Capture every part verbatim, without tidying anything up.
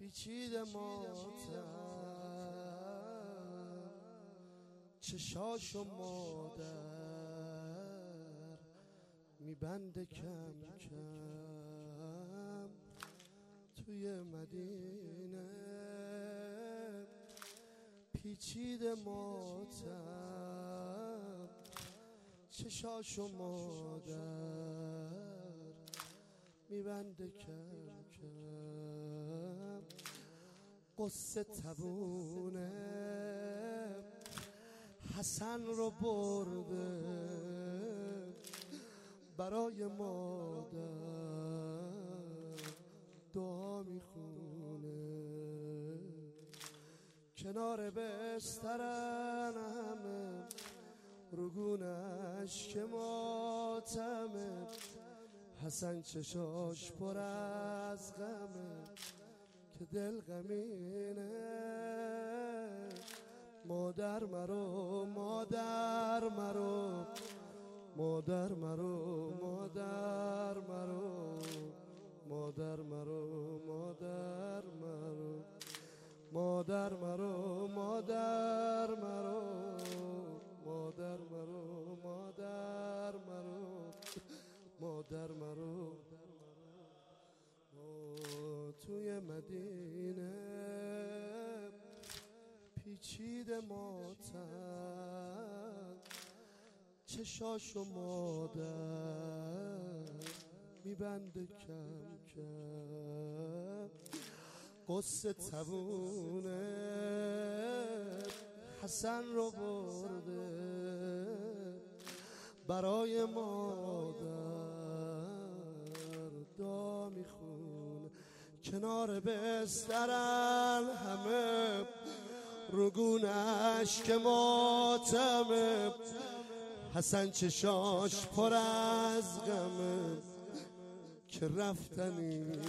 پیچیده ماتم چشاشو مادر میبنده کم کم توی مدینه پیچیده ماتم چشاشو مادر میبنده کم کم قصه تبونه حسن رو برده برای مادر دعا میخونه کنار بسترن همه رگونش که ماتمه حسن چشاش پر از غمه که دل غمینه مادر مرو مادر مرو مادر مرو مادر مرو مادر مرو مادر مرو مادر مرو مادر مرو مادر مرو مادر مرو مادر مرو توی مدینه پیچیده ماتم چشاشو مادر میبنده کم کم قصه تبونه حسن رو برده برای مادر دعا میخونه کنار بسترن همه رگونش که ماتمه حسن چشاش پر از غمه که رفتنیه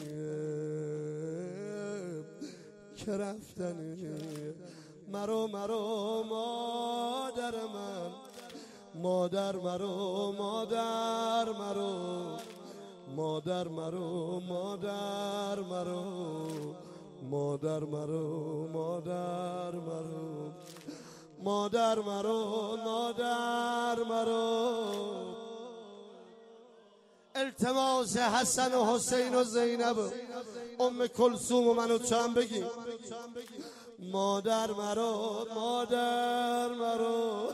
که رفتنیه مرو مرو مادر من مادر مرو مادر مرو مادر مرو مادر مرو مادر مرو مادر مرو مادر مرو مادر مرو التماس حسن و حسین و زینب ام کلثوم و منو چند بگی مادر مرو مادر مرو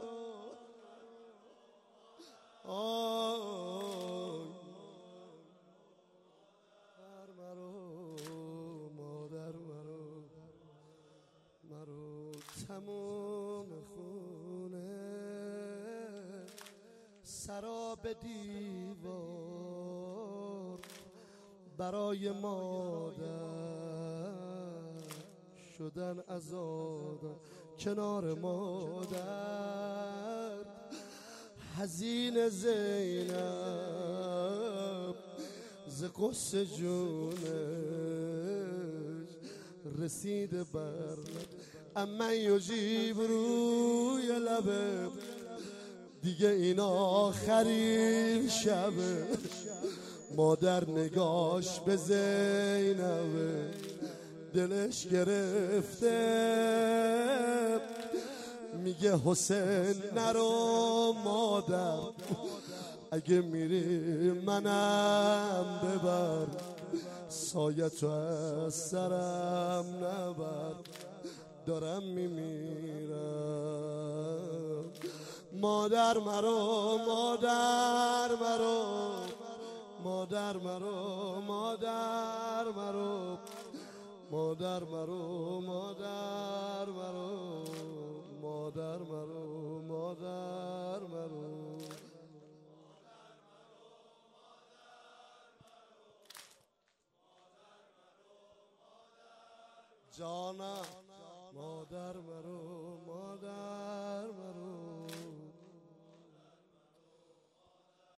آی مادر مرو مادر مرو مرو تموم خونه سراب دیوار برای مادر شدن از آدم کنار مادر حزین زینب ز قصه جونش رسیده بر اما یجیب روی لبه دیگه این آخرین شبه مادر نگاش به زینبه دلش گرفته میگه حسین نرو مادر اگه میری منم ببر سایتو از سرم نبر دارم میمیرم مادر مرو مادر مرو مادر مرو مادر مرو مادر مرو مادر مرو مادر مرو مادر مرو جانا مادر مرو مادر